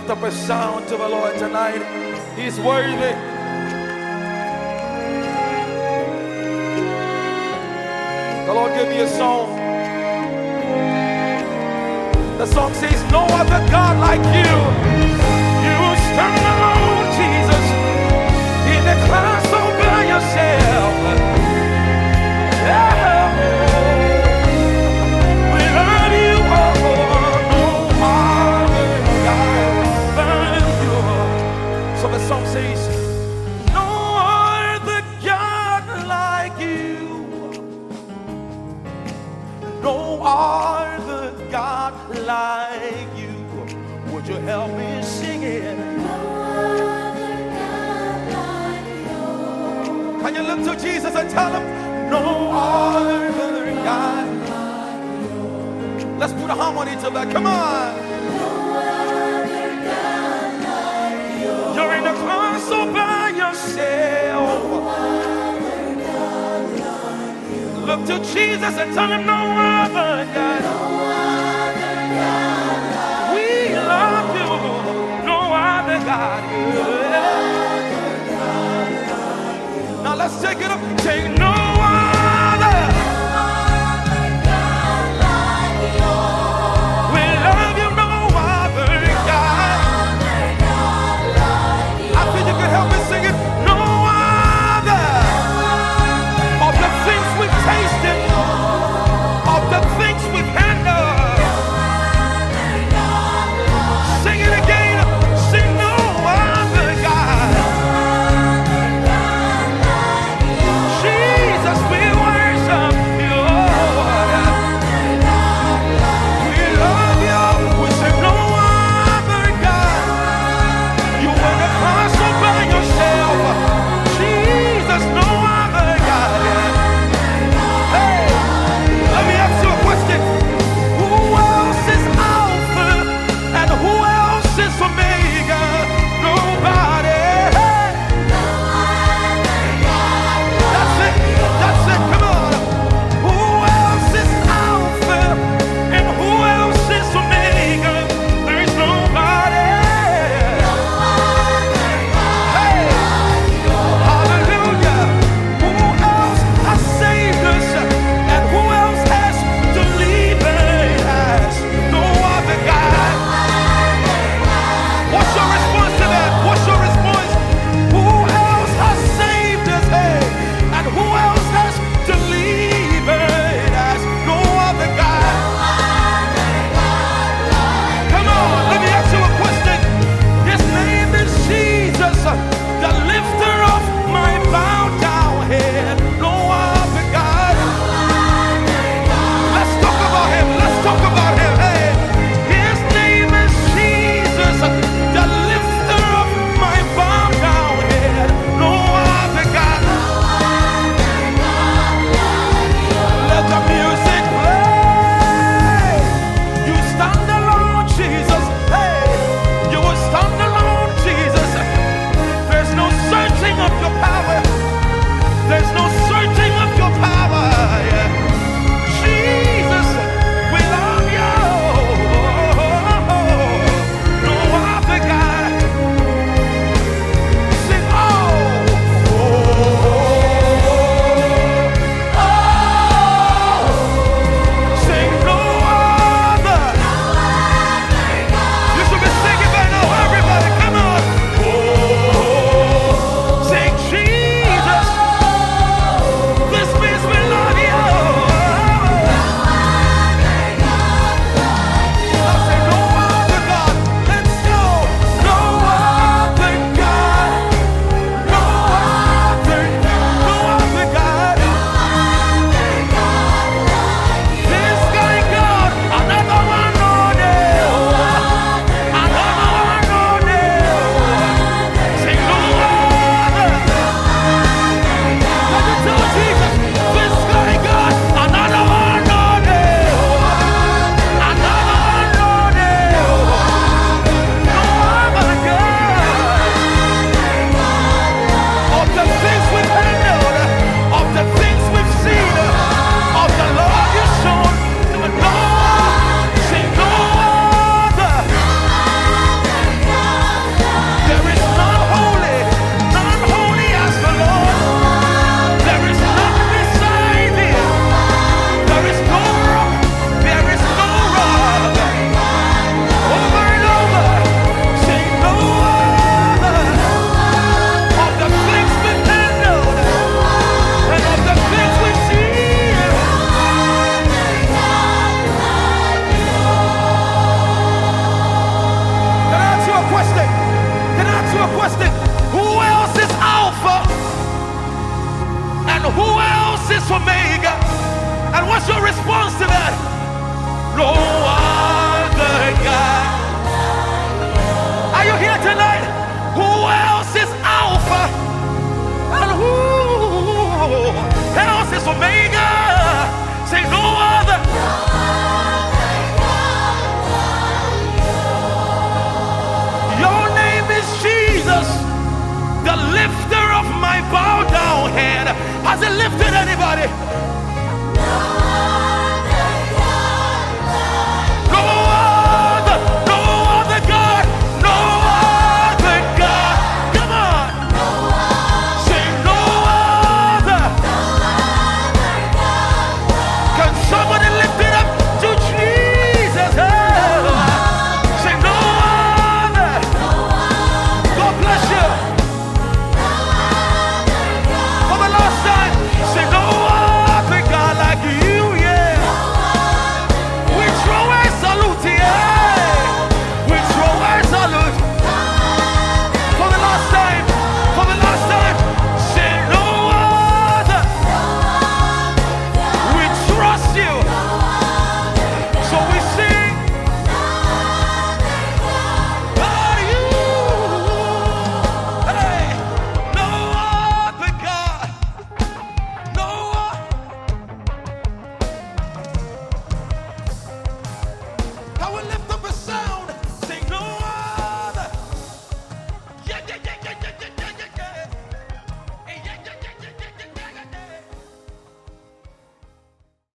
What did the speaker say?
lift up a sound to the Lord tonight. He's worthy. The Lord gave me a song. The song says, no other God like you. You stand alone, Jesus, in the class all by yourself. Yeah. We love you, oh, no other God but you. So the song says, no other God like you. No other God like you. Would you help me sing it? No other God like you. Can you look to Jesus and tell him, no other God like you. Let's put a harmony to that. Come on. No other God like you. You're in the class all by yourself. No other God like you. Look to Jesus and tell him, no other God. No other God like you. We love you. No other God. No other God like you. Now let's take it up. Take no other. No other God like you. We love you. No other God. No other God like you. I think you can help me sing it. No other. Of the things we've tasted, of the things we've handled. Sing it again. Sing no other God. Jesus. else is Omega? And what's your response to that? No other God. Are you here tonight? Who else is Alpha? And who else is Omega? Say no other. Your name is Jesus, the lifter of my bowed down head. Has it lifted anybody? I will lift